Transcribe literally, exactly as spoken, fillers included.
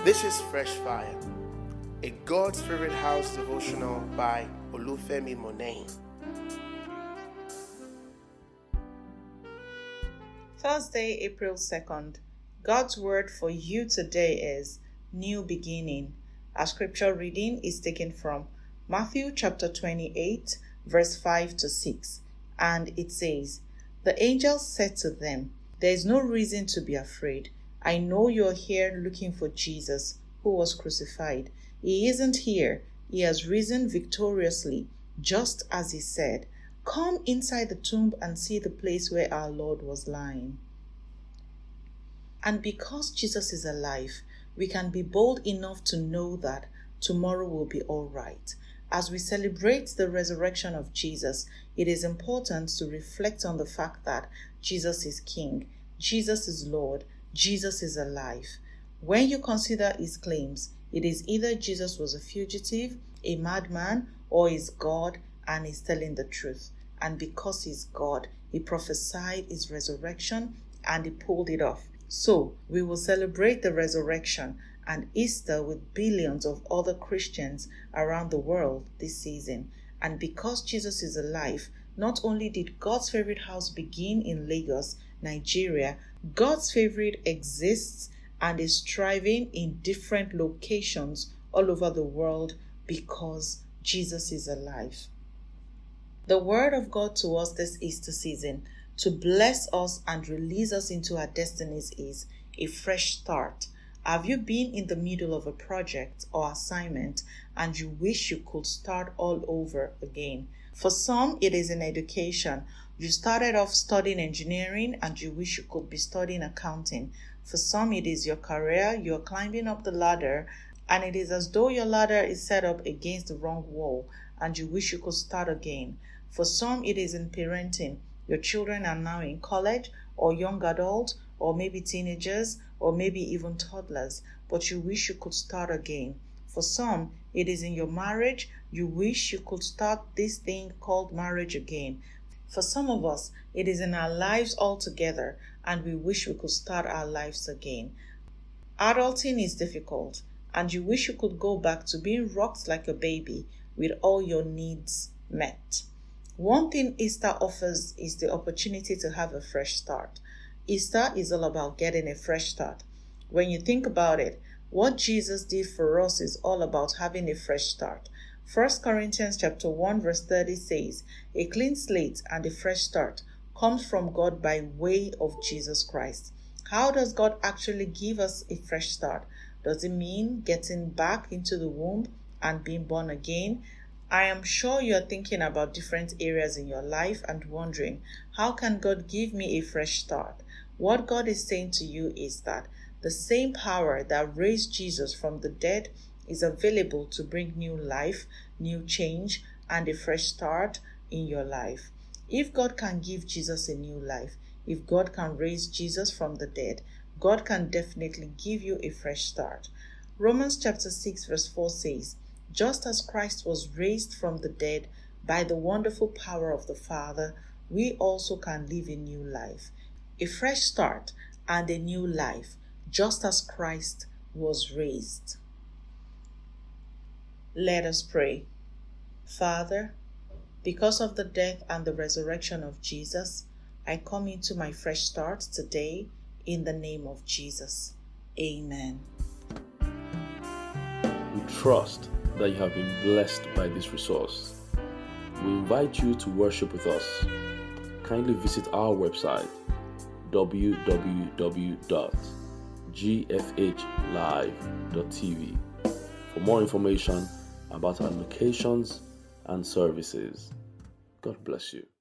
This is Fresh Fire, a God's Favorite House devotional by Olufemi Monet. Thursday, April second. God's word for you today is new beginning. Our scripture reading is taken from Matthew chapter twenty-eight, verse five to six, and it says, "The angel said to them, 'There is no reason to be afraid. I know you're here looking for Jesus, who was crucified. He isn't here. He has risen victoriously, just as he said. Come inside the tomb and see the place where our Lord was lying.'" And because Jesus is alive, we can be bold enough to know that tomorrow will be all right. As we celebrate the resurrection of Jesus, it is important to reflect on the fact that Jesus is King, Jesus is Lord, Jesus is alive. When you consider his claims, it is either Jesus was a fugitive, a madman, or is God and is telling the truth. And because he's God, he prophesied his resurrection and he pulled it off. So we will celebrate the resurrection and Easter with billions of other Christians around the world this season. And because Jesus is alive, not only did God's favorite house begin in Lagos, Nigeria, God's favorite exists and is thriving in different locations all over the world because Jesus is alive. The word of God to us this Easter season to bless us and release us into our destinies is a fresh start. Have you been in the middle of a project or assignment and you wish you could start all over again? For some, it is in education. You started off studying engineering and you wish you could be studying accounting. For some, it is your career. You're climbing up the ladder and it is as though your ladder is set up against the wrong wall and you wish you could start again. For some, it is in parenting. Your children are now in college or young adult or maybe teenagers or maybe even toddlers, but you wish you could start again. For some, it is in your marriage. You wish you could start this thing called marriage again. For some of us, it is in our lives altogether, and we wish we could start our lives again. Adulting is difficult, and you wish you could go back to being rocked like a baby with all your needs met. One thing Easter offers is the opportunity to have a fresh start. Easter is all about getting a fresh start. When you think about it, what Jesus did for us is all about having a fresh start. First Corinthians chapter one verse thirty says, "A clean slate and a fresh start comes from God by way of Jesus Christ." How does God actually give us a fresh start? Does it mean getting back into the womb and being born again? I am sure you are thinking about different areas in your life and wondering, how can God give me a fresh start? What God is saying to you is that the same power that raised Jesus from the dead is available to bring new life, new change, and a fresh start in your life. If God can give Jesus a new life, if God can raise Jesus from the dead, God can definitely give you a fresh start. Romans chapter six verse four says, "Just as Christ was raised from the dead by the wonderful power of the Father, we also can live a new life." A fresh start and a new life, just as Christ was raised. Let us pray. Father, because of the death and the resurrection of Jesus, I come into my fresh start today in the name of Jesus. Amen. We trust that you have been blessed by this resource. We invite you to worship with us. Kindly visit our website w w w dot g f h live dot t v for more information about our locations and services. God bless you.